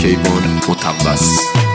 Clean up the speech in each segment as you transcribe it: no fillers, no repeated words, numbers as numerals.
کیوان متوس.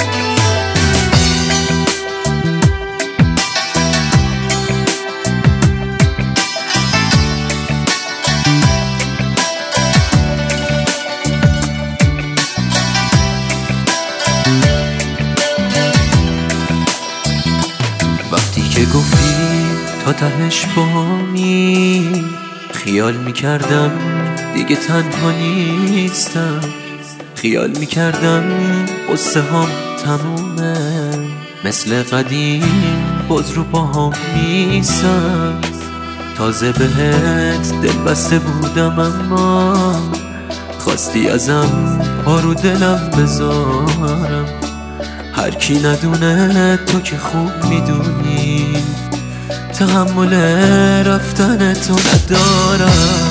وقتی که گفتی تا تهش بامی، خیال میکردم دیگه تنها نیستم، خیال میکردم قصه هام تمومه، مثل قدیم باز رو پاهام نیستم. تازه بهت دل بسته بودم اما خواستی ازم پا رو دلم بذارم. هر کی ندونه تو که خوب میدونی تحمل رفتن تو ندارم.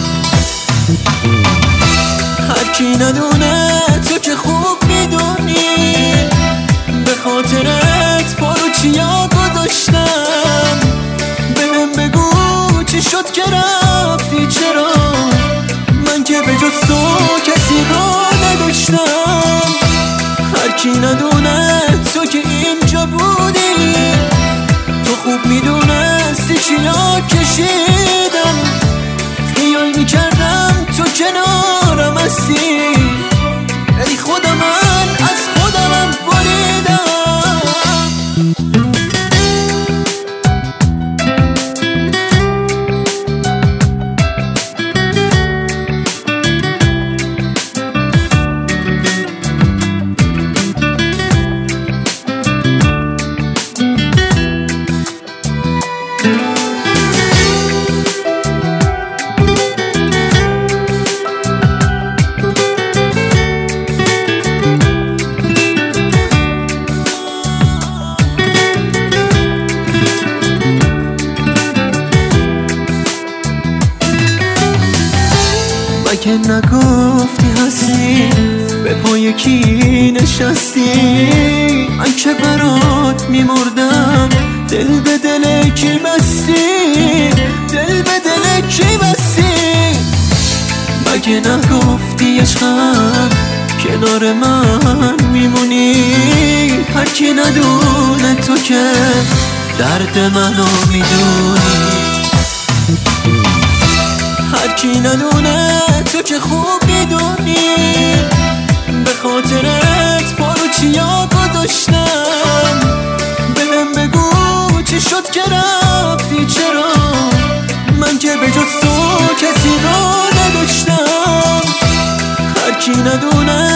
هر کی ندونه تو که خوب میدونی به خاطرت پارو چیا گذاشتم. بهم بگو چی شد که رفتی، چرا من که به جز تو کسی رو نداشتم. هر کی ندونه تو که اینجا بودی تو خوب میدونستی چیا کشیدم. خیال میکردم تو کنارم هستی، ای خدا من از خودمم بریدم. مگه نگفتی هستی به پای کی نشستی؟ من که برات میمردم دل به دل کی بستی، دل به دل کی بستی؟ مگه نگفتی عشقم کنار من میمونی؟ هر کی ندونه تو که درد منو میدونی. هر کی ندونه تو که خوب میدونی به خاطرت پارو چیا گذاشتم. بهم بگو چی شد که رفتی، چرا من که به جز تو کسی رو نداشتم. هر کی ندونه